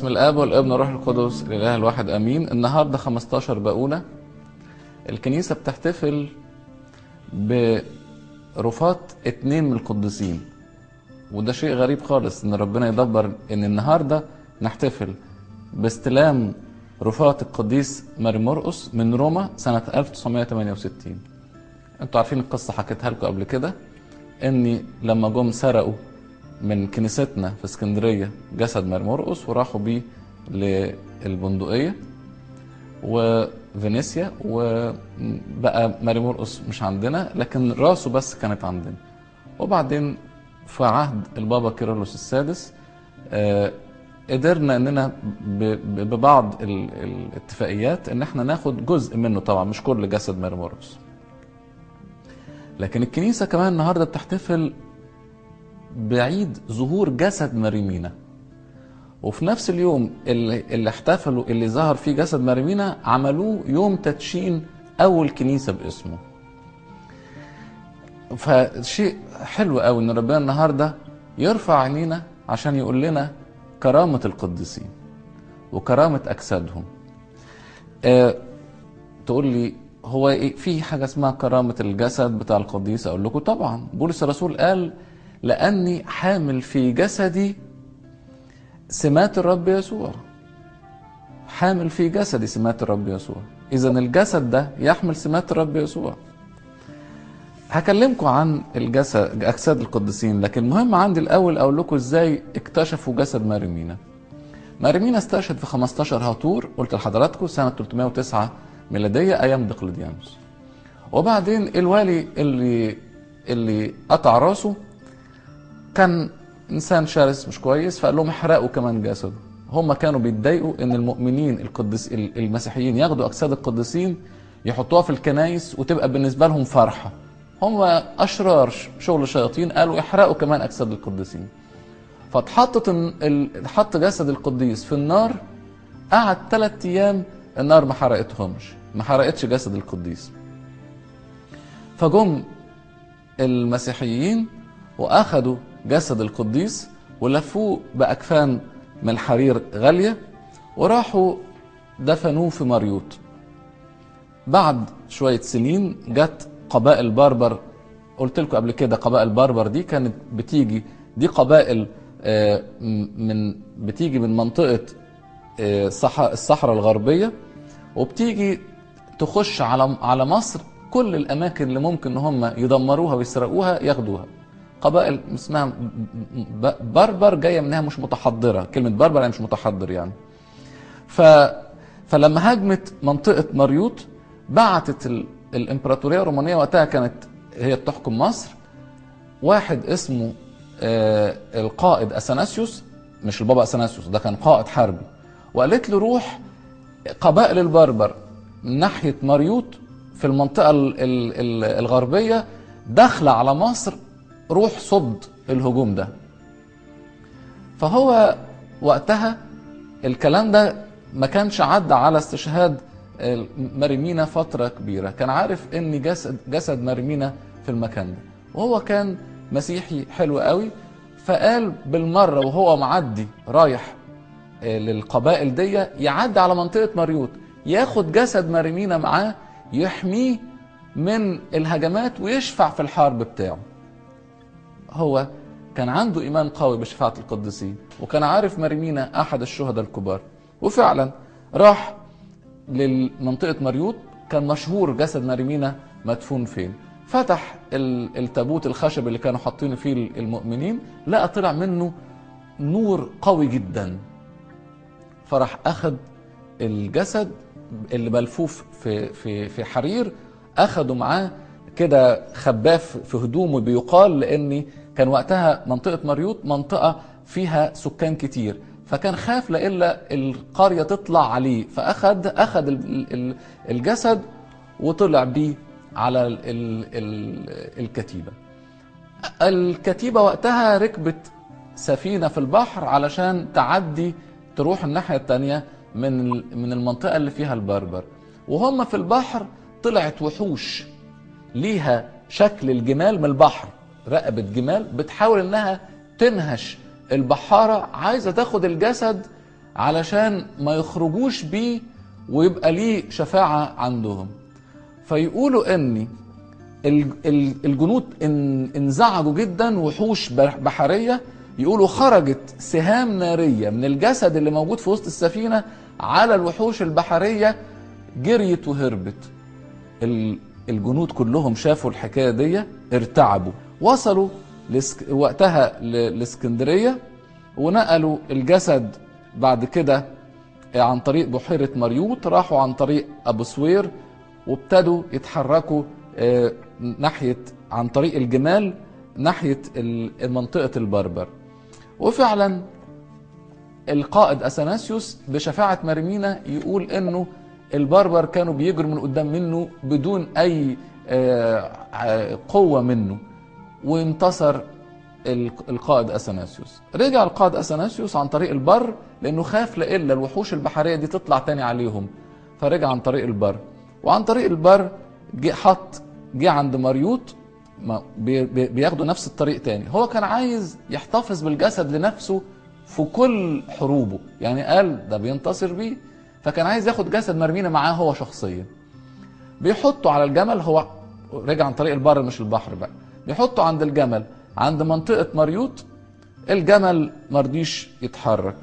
باسم الاب والابن والروح القدس الاله الواحد امين. النهارده 15 باقونه. الكنيسه بتحتفل برفات 2 من القديسين، وده شيء غريب خالص ان ربنا يدبر ان النهارده نحتفل باستلام رفات القديس ماري مرقس من روما سنه 1968. انتوا عارفين القصه، حكيتها لكم قبل كده، اني لما جم سرقوا من كنيستنا في اسكندريه جسد ماري مرقس وراحوا بيه للبندقيه وفينيسيا، وبقى ماري مرقس مش عندنا لكن راسه بس كانت عندنا. وبعدين في عهد البابا كيرلس السادس قدرنا اننا ببعض الاتفاقيات ان احنا ناخد جزء منه، طبعا مش كل جسد ماري مرقس. لكن الكنيسه كمان النهارده بتحتفل بعيد ظهور جسد ماريمينا، وفي نفس اليوم اللي احتفلوا اللي ظهر فيه جسد ماريمينا عملوه يوم تدشين اول كنيسه باسمه. فشيء حلو قوي ان ربنا النهارده يرفع عينينا عشان يقول لنا كرامه القديسين وكرامه اجسادهم. تقول لي هو إيه في حاجه اسمها كرامه الجسد بتاع القديس؟ اقول لكم طبعا بولس الرسول قال لاني حامل في جسدي سمات الرب يسوع. حامل في جسدي سمات الرب يسوع، اذا الجسد ده يحمل سمات الرب يسوع. هكلمكم عن الجسد اجساد القديسين، لكن المهم عندي الاول اقول لكم ازاي اكتشفوا جسد ماريمينا. ماريمينا استشهد في 15 هاتور، قلت لحضراتكم سنه 309 ميلاديه ايام دقلديانوس. وبعدين الوالي اللي قطع راسه كان انسان شرس مش كويس، فقال لهم احرقوا كمان جسده. هم كانوا بيتضايقوا ان المؤمنين المسيحيين ياخدوا اجساد القديسين يحطوها في الكنايس وتبقى بالنسبه لهم فرحه. هم اشرار شغل شياطين، قالوا احرقوا كمان اجساد القديسين. حط جسد القديس في النار، قعد 3 ايام النار ما حرقتش جسد القديس. فجم المسيحيين واخدوا جسد القديس ولفوه باكفان من الحرير غاليه وراحوا دفنوه في مريوط. بعد شويه سنين جت قبائل بربر. قلت لكم قبل كده قبائل بربر دي كانت بتيجي، دي قبائل بتيجي من منطقه الصحراء الغربيه، وبتيجي تخش على مصر. كل الاماكن اللي ممكن ان هم يدمروها ويسرقوها ياخدوها. قبائل اسمها بربر، جايه منها مش متحضره، كلمه بربر يعني مش متحضر يعني. فلما هاجمت منطقه مريوط بعتت الامبراطوريه الرومانيه، وقتها كانت هي بتحكم مصر، واحد اسمه القائد اثناسيوس، مش البابا اثناسيوس، ده كان قائد حربي، وقالت له روح قبائل البربر من ناحيه مريوط في المنطقه الغربيه داخله على مصر، روح صد الهجوم ده. فهو وقتها الكلام ده ما كانش عدى على استشهاد ماريمينا فترة كبيرة، كان عارف ان جسد ماريمينا في المكان ده، وهو كان مسيحي حلو قوي. فقال بالمرة وهو معدي رايح للقبائل دي يعدي على منطقة مريوط، ياخد جسد ماريمينا معاه يحميه من الهجمات ويشفع في الحرب بتاعه. هو كان عنده إيمان قوي بشفاعة القديسين، وكان عارف ماريمينا أحد الشهداء الكبار. وفعلا راح لمنطقة مريوط، كان مشهور جسد ماريمينا مدفون فين. فتح التابوت الخشب اللي كانوا حاطينه فيه المؤمنين، لقى طلع منه نور قوي جدا. فراح أخد الجسد اللي ملفوف في حرير، أخده معاه كده خباه في هدومه، بيقال لأن كان وقتها منطقة مريوط منطقة فيها سكان كتير، فكان خاف لإلا القرية تطلع عليه، فأخد الجسد وطلع بيه على الكتيبة. الكتيبة وقتها ركبت سفينة في البحر علشان تعدي تروح الناحية التانية من المنطقة اللي فيها البربر. وهم في البحر طلعت وحوش ليها شكل الجمال من البحر، رقبة جمال، بتحاول انها تنهش البحارة، عايزة تاخد الجسد علشان ما يخرجوش بيه ويبقى ليه شفاعة عندهم. فيقولوا ان الجنود انزعجوا جدا، وحوش بحرية، يقولوا خرجت سهام نارية من الجسد اللي موجود في وسط السفينة على الوحوش البحرية، جريت وهربت. الجنود كلهم شافوا الحكاية دي، ارتعبوا، وصلوا وقتها لاسكندرية، ونقلوا الجسد بعد كده عن طريق بحيرة مريوط، راحوا عن طريق أبو سوير، وابتدوا يتحركوا ناحية عن طريق الجمال ناحية منطقة البربر. وفعلا القائد أثناسيوس بشفاعة مريمينا يقول انه البربر كانوا بيجروا من قدام منه بدون اي قوة منه، وانتصر القائد أثناسيوس. رجع القائد أثناسيوس عن طريق البر لانه خاف لإلا الوحوش البحرية دي تطلع تاني عليهم، فرجع عن طريق البر. وعن طريق البر جه عند مريوط، بياخدوا نفس الطريق تاني. هو كان عايز يحتفظ بالجسد لنفسه في كل حروبه، يعني قال ده بينتصر بيه، فكان عايز ياخد جسد مرمينا معاه هو شخصيا. بيحطه على الجمل، هو رجع عن طريق البر مش البحر بقى، بيحطه عند الجمل عند منطقة مريوط. الجمل مرضيش يتحرك،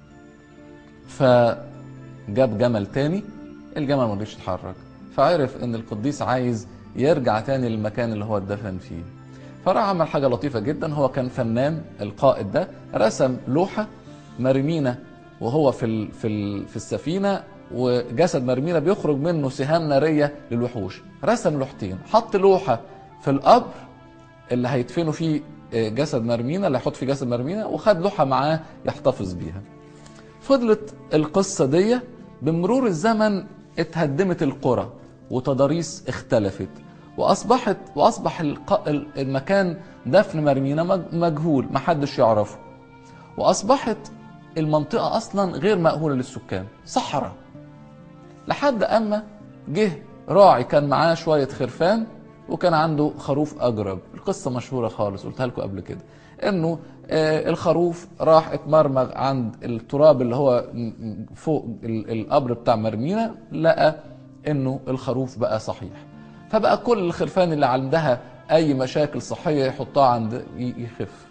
فجاب جمل تاني، الجمل مرضيش يتحرك، فعرف ان القديس عايز يرجع تاني للمكان اللي هو اتدفن فيه. فراح عمل حاجة لطيفة جدا، هو كان فنان القائد ده، رسم لوحة مريمينا وهو في السفينة، وجسد مريمينا بيخرج منه سهام نارية للوحوش. رسم لوحتين، حط لوحة في القبر اللي هيدفنوا فيه جسد مريمينا، اللي هيحط فيه جسد مريمينا، وخد لوحة معاه يحتفظ بيها. فضلت القصة دي، بمرور الزمن اتهدمت القرى وتضاريس اختلفت، واصبح المكان دفن مريمينا مجهول، محدش يعرفه، واصبحت المنطقة اصلا غير مأهولة للسكان، صحراء. لحد اما جه راعي كان معاه شوية خرفان، وكان عنده خروف اجرب. القصة مشهورة خالص، قلتها لكم قبل كده، انه الخروف راح اتمرمغ عند التراب اللي هو فوق القبر بتاع مريمينا، لقى انه الخروف بقى صحيح، فبقى كل الخرفان اللي عندها اي مشاكل صحية يحطها عند يخف.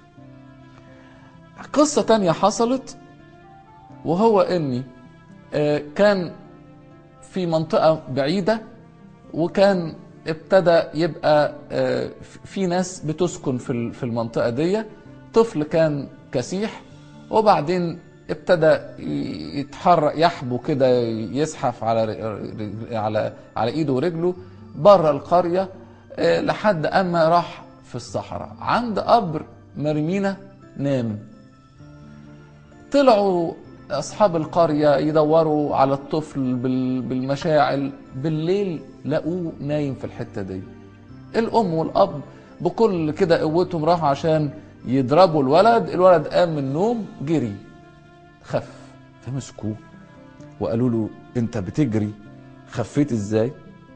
قصة تانية حصلت، وهو اني كان في منطقة بعيدة، وكان ابتدى يبقى في ناس بتسكن في المنطقة دي. طفل كان كسيح، وبعدين ابتدى يتحرك يحبو كده، يزحف على ايده ورجله بره القرية، لحد اما راح في الصحراء عند قبر مريمينا نام. طلعوا اصحاب القرية يدوروا على الطفل بالمشاعل، بالليل لقوه نايم في الحتة دي. الام والاب بكل كده قوتهم راحوا عشان يضربوا الولد قام من النوم جري، خف. فمسكوه وقالوا له انت بتجري، خفيت ازاي؟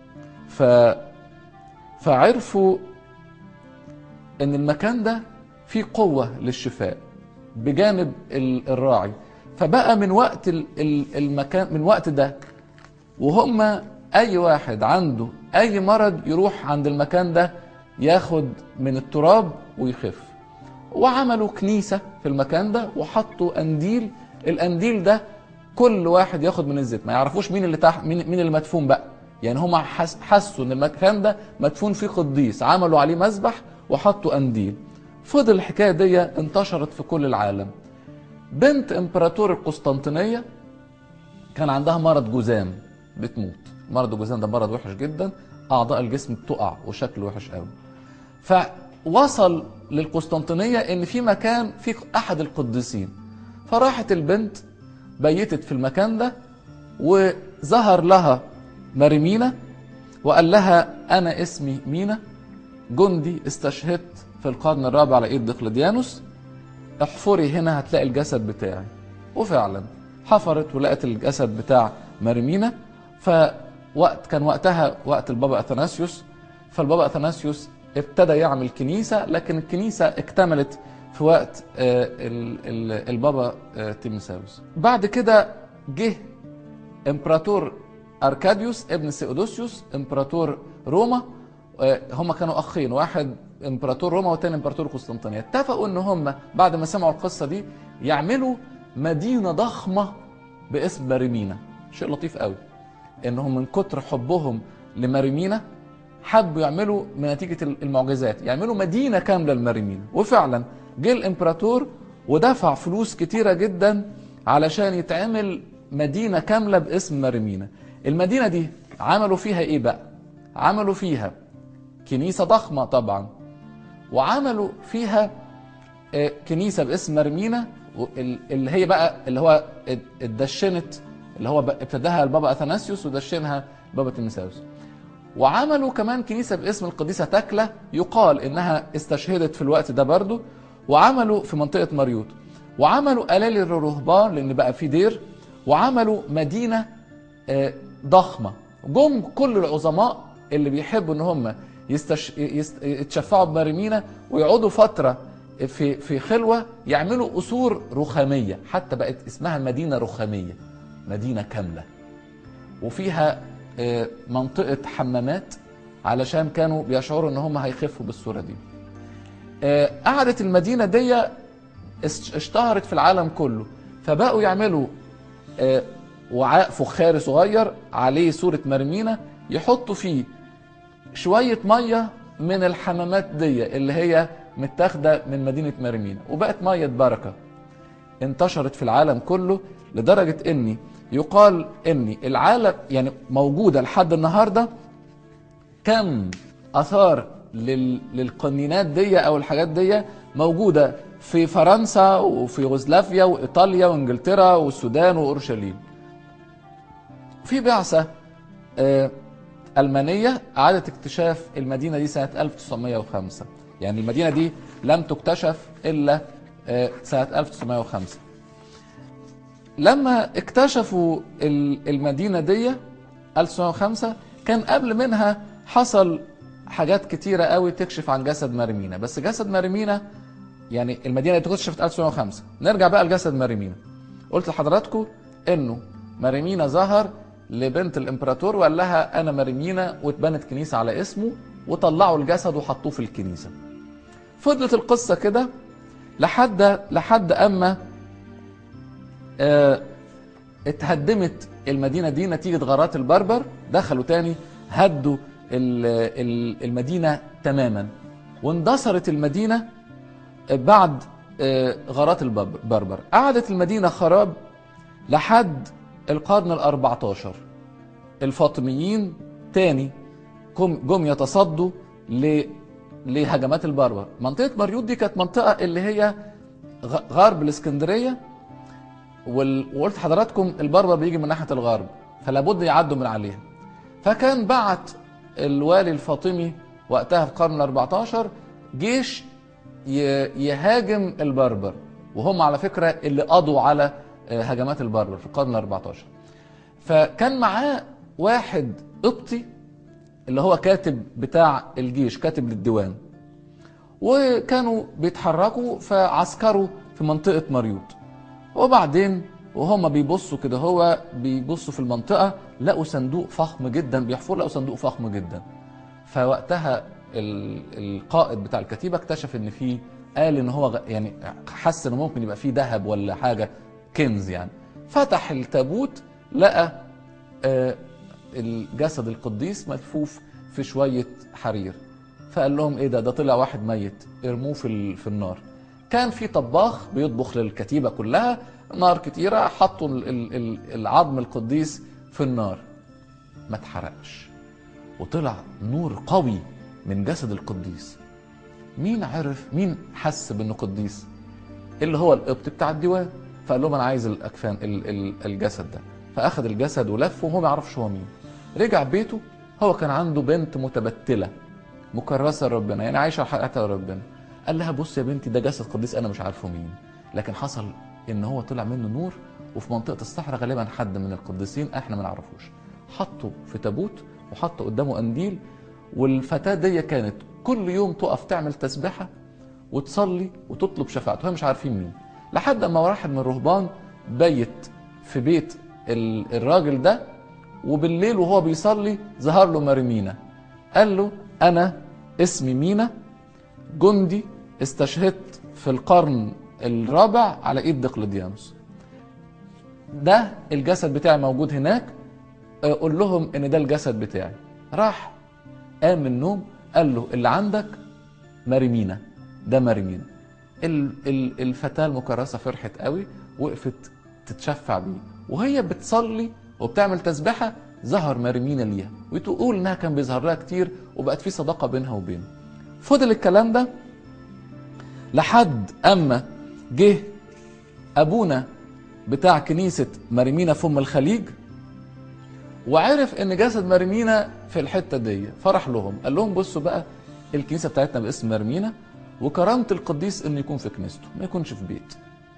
فعرفوا ان المكان ده فيه قوة للشفاء بجانب الراعي. فبقى من وقت المكان، من وقت ده وهم اي واحد عنده اي مرض يروح عند المكان ده ياخد من التراب ويخف. وعملوا كنيسة في المكان ده، وحطوا قنديل. القنديل ده كل واحد ياخد من الزيت، ما يعرفوش مين اللي تحت مين اللي مدفون بقى، يعني هم حسوا ان المكان ده مدفون فيه قديس، عملوا عليه مسبح وحطوا قنديل. فضل الحكاية دي انتشرت في كل العالم. بنت امبراطور القسطنطينية كان عندها مرض جذام، بتموت. مرض الجذام ده مرض وحش جدا، اعضاء الجسم بتقع وشكله وحش قوي. فوصل للقسطنطينية ان في مكان في احد القديسين، فراحت البنت بيتت في المكان ده، وظهر لها مريمينا وقال لها انا اسمي مينا، جندي استشهدت في القرن الرابع على ايد دقلديانوس، احفري هنا هتلاقي الجسد بتاعي. وفعلا حفرت ولقت الجسد بتاع مريمينا. كان وقتها وقت البابا أثناسيوس، فالبابا أثناسيوس ابتدى يعمل كنيسة، لكن الكنيسة اكتملت في وقت البابا تيموساوس. بعد كده جه امبراطور اركاديوس ابن سيودوسيوس امبراطور روما. هما كانوا اخين، واحد امبراطور روما والتاني امبراطور قسطنطينيه. اتفقوا ان هما بعد ما سمعوا القصه دي يعملوا مدينه ضخمه باسم ماريمينا. شيء لطيف قوي انهم من كتر حبهم لماريمينا حبوا يعملوا من نتيجه المعجزات يعملوا مدينه كامله لماريمينا. وفعلا جه الامبراطور ودفع فلوس كتيره جدا علشان يتعمل مدينه كامله باسم ماريمينا. المدينه دي عملوا فيها ايه بقى؟ عملوا فيها كنيسه ضخمه طبعا، وعملوا فيها كنيسه باسم ماريمينا اللي هي بقى اللي هو اتدشنت، اللي هو ابتداها البابا اثناسيوس ودشنها البابا تيموساوس. وعملوا كمان كنيسه باسم القديسه تكله يقال انها استشهدت في الوقت ده برضو. وعملوا في منطقه مريوط، وعملوا قلال الرهبان لان بقى في دير، وعملوا مدينه ضخمه. جم كل العظماء اللي بيحبوا ان هم يتشفعوا بماريمينا ويقعدوا فتره في خلوه يعملوا قصور رخاميه، حتى بقت اسمها مدينه رخاميه، مدينه كامله وفيها منطقه حمامات علشان كانوا بيشعروا ان هم هيخفوا بالصوره دي. قعدت المدينه دي اشتهرت في العالم كله، فبقوا يعملوا وعاء فخاري صغير عليه صوره ماريمينا يحطوا فيه شويه ميه من الحمامات دي اللي هي متاخده من مدينه ماريمينا، وبقت ميه بركه. انتشرت في العالم كله لدرجه ان يقال ان العالم يعني موجوده لحد النهارده كم اثار للقنينات دي او الحاجات دي موجوده في فرنسا وفي يوغوسلافيا وايطاليا وانجلترا والسودان واورشليم. في بعثه ألمانية أعادت اكتشاف المدينة دي سنة 1905، يعني المدينة دي لم تكتشف إلا سنة 1905. لما اكتشفوا المدينة دي 1905 كان قبل منها حصل حاجات كتيرة قوي تكشف عن جسد ماريمينا، بس جسد ماريمينا يعني المدينة دي اكتشفت 1905. نرجع بقى لجسد ماريمينا. قلت لحضراتكم إنه ماريمينا ظهر لبنت الامبراطور وقال لها انا ماريمينا، واتبنت كنيسه على اسمه وطلعوا الجسد وحطوه في الكنيسه. فضلت القصه كده لحد اما اتهدمت المدينه دي نتيجه غارات البربر. دخلوا تاني هدوا المدينه تماما، واندثرت المدينه بعد غارات البربر. قعدت المدينه خراب لحد القرن ال14. الفاطميين تاني جم يتصدوا لهجمات البربر. منطقة مريوط دي كانت منطقة اللي هي غرب الاسكندرية، وقلت حضراتكم البربر بيجي من ناحية الغرب فلابد يعدوا من عليها. فكان بعت الوالي الفاطمي وقتها في القرن ال14 جيش يهاجم البربر، وهم على فكرة اللي قضوا على هجمات البربر في القرن ال14. فكان معاه واحد قبطي اللي هو كاتب بتاع الجيش، كاتب للديوان، وكانوا بيتحركوا فعسكروا في منطقة مريوط. وبعدين وهم بيبصوا كده هو بيبصوا في المنطقة لقوا صندوق فخم جدا بيحفر، لقوا صندوق فخم جدا. فوقتها القائد بتاع الكتيبة اكتشف ان فيه، قال ان هو يعني حس انه ممكن يبقى فيه ذهب ولا حاجة كنز يعني. فتح التابوت لقى الجسد القديس ملفوف في شوية حرير. فقال لهم ايه ده طلع واحد ميت، ارموه في النار. كان في طباخ بيطبخ للكتيبة كلها، نار كتيرة، حطوا العظم القديس في النار، ما اتحرقش وطلع نور قوي من جسد القديس. مين عرف، مين حس بانه قديس؟ اللي هو القبط بتاع الديوان. فقال لهم انا عايز الاكفان الجسد ده. فاخذ الجسد ولفه وهو ما يعرفش هو مين. رجع بيته، هو كان عنده بنت متبتله مكرسه لربنا، يعني عايشه حياتها لربنا. قال لها بص يا بنتي ده جسد قديس انا مش عارفه مين، لكن حصل ان هو طلع منه نور وفي منطقه الصحراء غالبا حد من القديسين احنا ما نعرفوش. حطه في تابوت وحطه قدامه قنديل، والفتاه دي كانت كل يوم تقف تعمل تسبيحه وتصلي وتطلب شفاعته، وهم مش عارفين مين. لحد ما واحد من الرهبان بيت في بيت الراجل ده، وبالليل وهو بيصلي ظهر له مريمينا، قال له أنا اسمي مينا، جندي استشهدت في القرن الرابع على ايد دقلديانوس. ده الجسد بتاعي موجود هناك، قول لهم ان ده الجسد بتاعي. راح قام من النوم قال له اللي عندك مريمينا، ده مريمينا. الفتاة المكرسة فرحت قوي، وقفت تتشفع بيه، وهي بتصلي وبتعمل تسبيحة ظهر مريمينا ليها، وتقول انها كان بيظهر لها كتير، وبقت في صداقة بينها وبينه. فضل الكلام ده لحد اما جه ابونا بتاع كنيسة مريمينا في ام الخليج، وعرف ان جسد مريمينا في الحتة دي، فرح لهم قال لهم بصوا بقى الكنيسة بتاعتنا باسم مريمينا، وكرامة القديس انه يكون في كنيسته ما يكونش في بيت.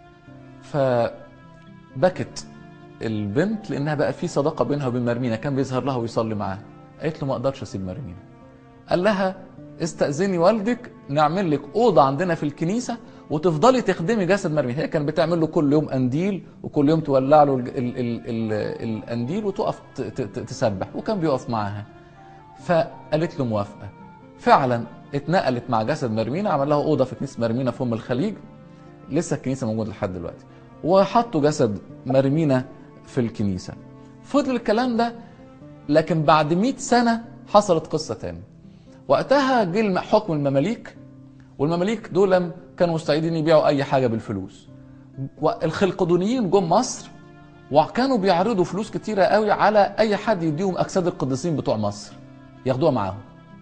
فبكت البنت لانها بقى في صداقة بينها وبين مريمينا، كان بيظهر لها ويصلي معاها. قالت له ما اقدرش اسيب مريمينا. قال لها استأذني والدك نعمل لك أوضة عندنا في الكنيسة وتفضلي تخدمي جسد مريمينا. هي كانت بتعمل له كل يوم قنديل، وكل يوم تولع له القنديل وتقف تسبح، وكان بيقف معاها. فقالت له موافقة. فعلا اتنقلت مع جسد مريمينا، عمل لها أوضة في كنيسة مريمينا في أم الخليج، لسه الكنيسة موجودة لحد دلوقتي، وحطوا جسد مريمينا في الكنيسة. فضل الكلام ده، لكن بعد 100 سنة حصلت قصة تاني. وقتها جه حكم المماليك، والمماليك دول كانوا مستعدين يبيعوا اي حاجه بالفلوس. والخلقدونيين جم مصر، وكانوا بيعرضوا فلوس كتيره قوي على اي حد يديهم اجساد القديسين بتوع مصر ياخدوها معاهم.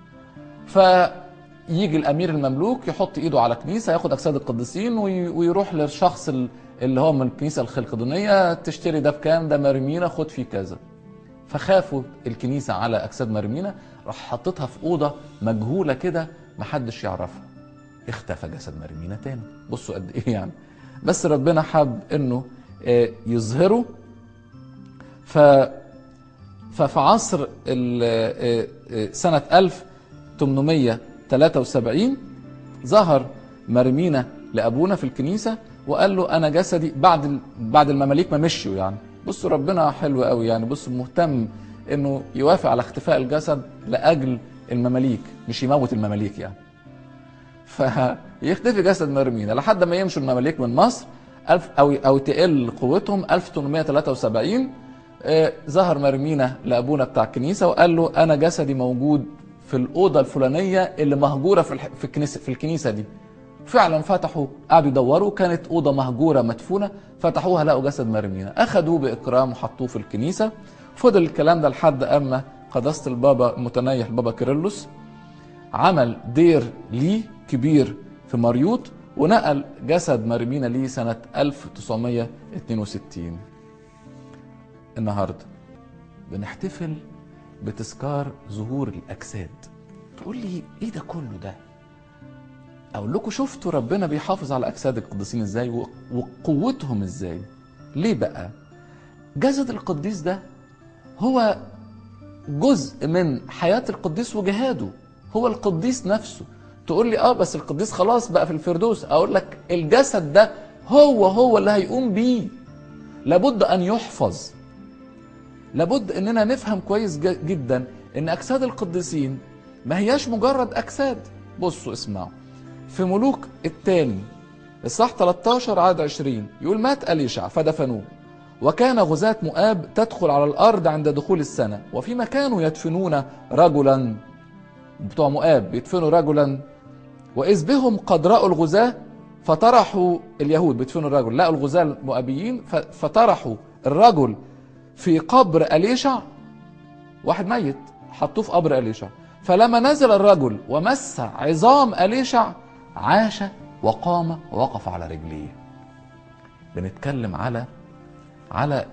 فيجي الامير المملوك يحط ايده على كنيسه ياخد اجساد القديسين، ويروح للشخص اللي هو من الكنيسه الخلقدونيه، تشتري ده بكام؟ ده مريمينا، خد فيه كذا. فخافوا الكنيسة على أجساد مريمينا، راح حطتها في أوضة مجهولة كده محدش يعرفها. اختفى جسد مريمينا تاني. بصوا قد إيه يعني، بس ربنا حب إنه يظهره. ففي عصر سنة 1873 ظهر مريمينا لأبونا في الكنيسة، وقال له أنا جسدي بعد المماليك ما مشيوا يعني. بصوا ربنا حلو قوي يعني، بصوا مهتم انه يوافق على اختفاء الجسد لاجل المماليك، مش يموت المماليك يعني. فيختفي جسد مريمينا لحد ما يمشوا المماليك من مصر او تقل قوتهم. 1873 ظهر مريمينا لابونا بتاع الكنيسه، وقال له انا جسدي موجود في الاوضه الفلانيه اللي مهجوره في الكنيسه دي. فعلا فتحوا، قعدوا يدوروا، كانت اوضه مهجوره مدفونه، فتحوها لقوا جسد مريمينا، اخذوه باكرام وحطوه في الكنيسه. فضل الكلام ده لحد اما قداسه البابا المتنيح بابا كيرلس عمل دير ليه كبير في مريوط، ونقل جسد مريمينا ليه سنه 1962. النهارده بنحتفل بتذكار ظهور الاجساد. تقول لي ايه ده كله ده؟ اقول لكم شفتوا ربنا بيحافظ على اجساد القديسين ازاي وقوتهم ازاي. ليه بقى؟ جسد القديس ده هو جزء من حياة القديس وجهاده، هو القديس نفسه. تقول لي بس القديس خلاص بقى في الفردوس. اقول لك الجسد ده هو اللي هيقوم بيه، لابد ان يحفظ. لابد اننا نفهم كويس جدا ان اجساد القديسين ما هياش مجرد اجساد. بصوا اسمعوا، في ملوك الثاني الصح 13 عدد 20 يقول مات أليشع فدفنوه، وكان غزاة مؤاب تدخل على الأرض عند دخول السنة، وفيما كانوا يدفنون رجلا، بتوع مؤاب بيدفنوا رجلا، وإذ بهم قد رأوا الغزاة فطرحوا، اليهود بيدفنوا الرجل، لقوا الغزاة المؤابيين فطرحوا الرجل في قبر أليشع، واحد ميت حطوه في قبر أليشع، فلما نزل الرجل ومس عظام أليشع عاش وقام ووقف على رجليه. بنتكلم على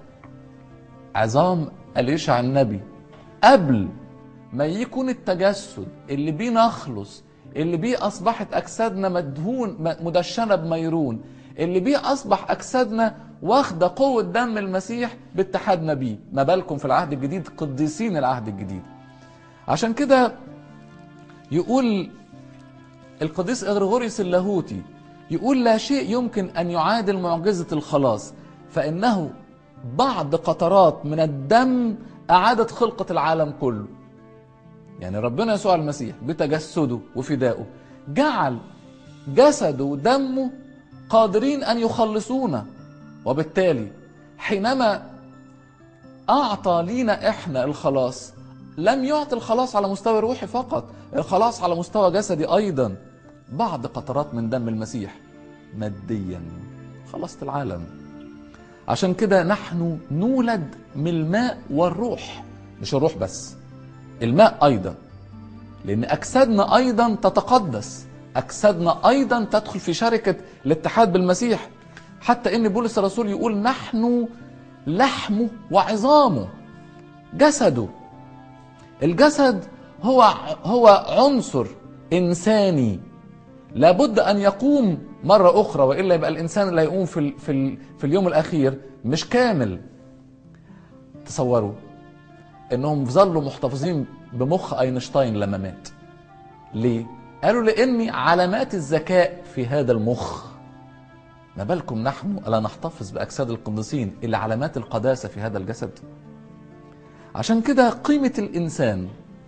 عظام أليشع النبي قبل ما يكون التجسد اللي بيه نخلص، اللي بيه أصبحت أجسادنا مدشنة بميرون، اللي بيه أصبح أجسادنا واخدة قوة دم المسيح باتحادنا بيه. ما بالكم في العهد الجديد، قديسين العهد الجديد. عشان كده يقول القديس إغريغوريوس اللاهوتي يقول لا شيء يمكن أن يعادل معجزة الخلاص، فإنه بعض قطرات من الدم أعادت خلقة العالم كله. يعني ربنا يسوع المسيح بتجسده وفدائه جعل جسده ودمه قادرين أن يخلصونا، وبالتالي حينما أعطى لينا إحنا الخلاص لم يعطي الخلاص على مستوى روحي فقط، الخلاص على مستوى جسدي أيضا. بعض قطرات من دم المسيح ماديا خلصت العالم. عشان كده نحن نولد من الماء والروح، مش الروح بس، الماء أيضا، لأن أجسادنا أيضا تتقدس، أجسادنا أيضا تدخل في شركة الاتحاد بالمسيح، حتى إن بولس الرسول يقول نحن لحمه وعظامه، جسده. الجسد هو عنصر إنساني لابد أن يقوم مرة أخرى، وإلا يبقى الإنسان اللي هيقوم في اليوم الأخير مش كامل. تصوروا إنهم ظلوا محتفظين بمخ أينشتاين لما مات. ليه؟ قالوا لأن علامات الذكاء في هذا المخ. ما بالكم نحن ألا نحتفظ بأجساد القديسين إلا علامات القداسة في هذا الجسد؟ عشان كده قيمة الإنسان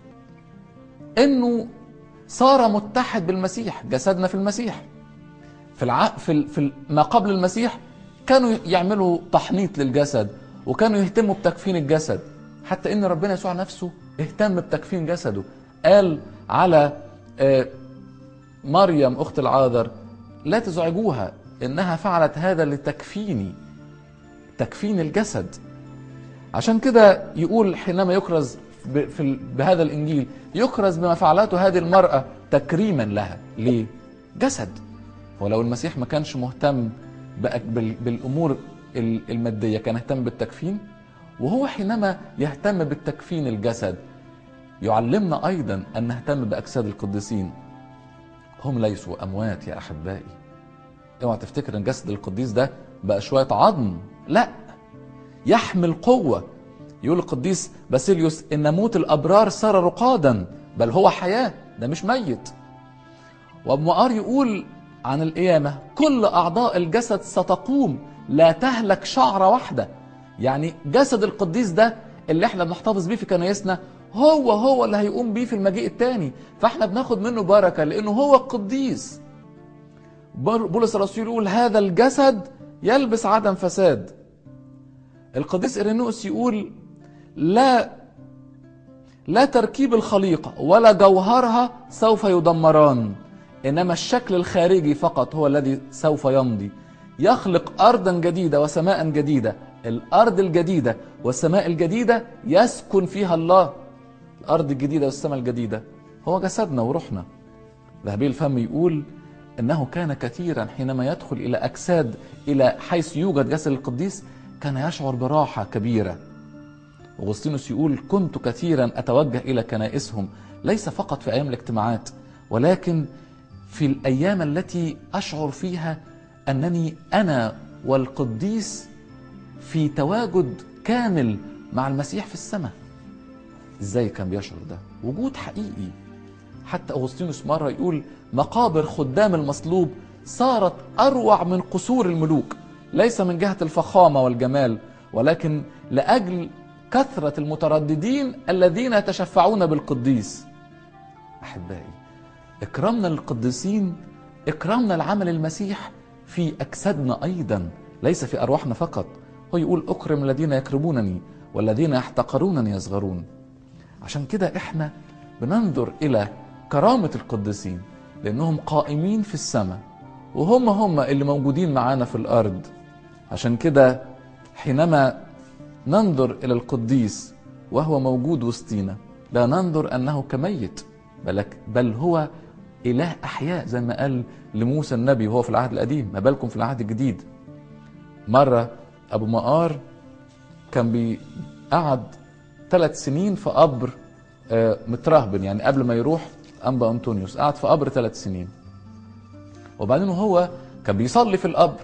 إنه صار متحد بالمسيح، جسدنا في المسيح. في ما قبل المسيح كانوا يعملوا تحنيط للجسد وكانوا يهتموا بتكفين الجسد، حتى إن ربنا يسوع نفسه اهتم بتكفين جسده. قال على مريم أخت العاذر لا تزعجوها إنها فعلت هذا لتكفيني، تكفين الجسد. عشان كده يقول حينما يكرز بهذا الإنجيل يكرز بما فعلته هذه المرأة تكريما لها. ليه؟ جسد. ولو المسيح ما كانش مهتم بالأمور المادية كان اهتم بالتكفين، وهو حينما يهتم بالتكفين الجسد يعلمنا أيضا أن نهتم بأجساد القديسين. هم ليسوا أموات يا أحبائي. اوعى تفتكر ان جسد القديس ده بقى شوية عظم، لا، يحمل قوة. يقول القديس باسيليوس ان موت الأبرار صار رقادا، بل هو حياة، ده مش ميت. وابو مقار يقول عن القيامة كل أعضاء الجسد ستقوم لا تهلك شعرة واحدة. يعني جسد القديس ده اللي احنا بنحتفظ بيه في كنايسنا هو اللي هيقوم بيه في المجيء الثاني، فاحنا بناخد منه بركة لأنه هو القديس. بولس الرسول يقول هذا الجسد يلبس عدم فساد. القديس إيرينوس يقول لا تركيب الخليقة ولا جوهرها سوف يدمران، إنما الشكل الخارجي فقط هو الذي سوف يمضي. يخلق أرضا جديدة وسماء جديدة. الأرض الجديدة والسماء الجديدة يسكن فيها الله. الأرض الجديدة والسماء الجديدة هو جسدنا وروحنا. ذهبي الفم يقول إنه كان كثيرا حينما يدخل إلى أجساد إلى حيث يوجد جسد القديس كان يشعر براحة كبيرة. أغسطينوس يقول كنت كثيرا أتوجه إلى كنائسهم ليس فقط في أيام الاجتماعات، ولكن في الأيام التي أشعر فيها أنني أنا والقديس في تواجد كامل مع المسيح في السماء. إزاي كان بيشعر ده؟ وجود حقيقي. حتى أغسطينوس مرة يقول مقابر خدام المصلوب صارت أروع من قصور الملوك، ليس من جهة الفخامة والجمال، ولكن لأجل كثرة المترددين الذين يتشفعون بالقديس. أحبائي، إكرامنا للقديسين إكرامنا لعمل المسيح في أجسادنا أيضا، ليس في أرواحنا فقط. هو يقول أكرم الذين يكرمونني والذين يحتقرونني يصغرون. عشان كده إحنا بننظر إلى كرامة القديسين لأنهم قائمين في السماء وهم اللي موجودين معانا في الأرض. عشان كده حينما ننظر إلى القديس وهو موجود وسطينا لا ننظر أنه كميت، بل هو إله أحياء زي ما قال لموسى النبي وهو في العهد القديم، ما بالكم في العهد الجديد. مرة أبو مقار كان بيقعد 3 سنين في قبر مترهبن، يعني قبل ما يروح أنبا أنطونيوس قعد في قبر 3 سنين، وبعدين هو كان بيصلي في القبر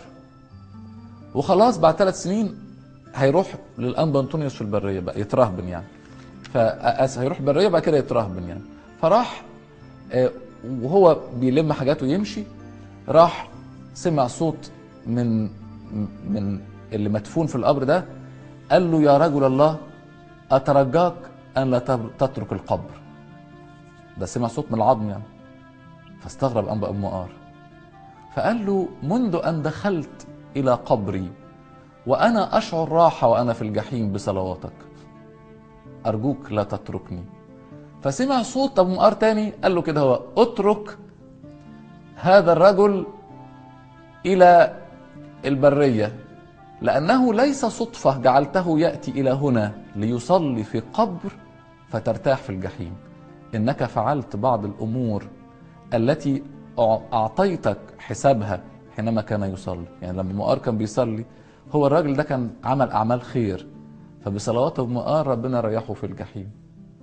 وخلاص بعد 3 سنين هيروح للأنبا أنطونيوس في البرية بقى يترهبن، يعني هيروح البرية بقى كده يترهبن يعني. فراح وهو بيلم حاجاته يمشي، راح سمع صوت من اللي مدفون في القبر ده، قال له: يا رجل الله، أترجاك أن لا تترك القبر. ده سمع صوت من العظم يعني. فاستغرب أنبا مقار، فقال له: منذ أن دخلت إلى قبري وأنا أشعر راحة وأنا في الجحيم بصلواتك، أرجوك لا تتركني. فسمع صوت أبو مقار تاني قال له كده: هو اترك هذا الرجل إلى البرية، لأنه ليس صدفة جعلته يأتي إلى هنا ليصلي في قبر فترتاح في الجحيم، إنك فعلت بعض الأمور التي أعطيتك حسابها حينما كان يصلي. يعني لما مقار كان بيصلي، هو الراجل ده كان عمل أعمال خير، فبصلوات أبو مقار ربنا ريحه في الجحيم.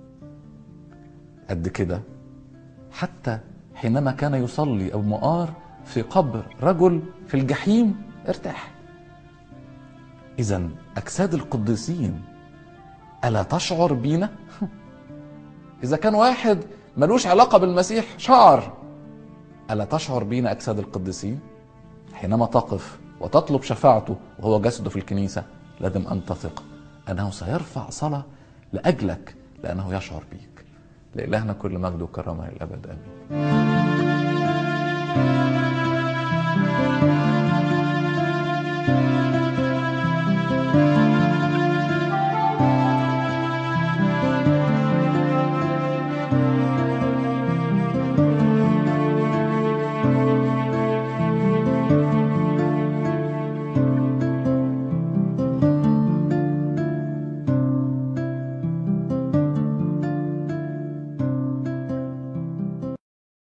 قد كده حتى حينما كان يصلي أبو مقار في قبر رجل في الجحيم ارتاح. إذن أجساد القديسين ألا تشعر بينا؟ إذا كان واحد ملوش علاقة بالمسيح شعر، ألا تشعر بينا أجساد القديسين؟ حينما تقف وتطلب شفاعته وهو جسده في الكنيسة، لازم أن تثق أنه سيرفع صلاة لأجلك، لأنه يشعر بيك. لإلهنا كل مجد وكرامة للأبد، آمين.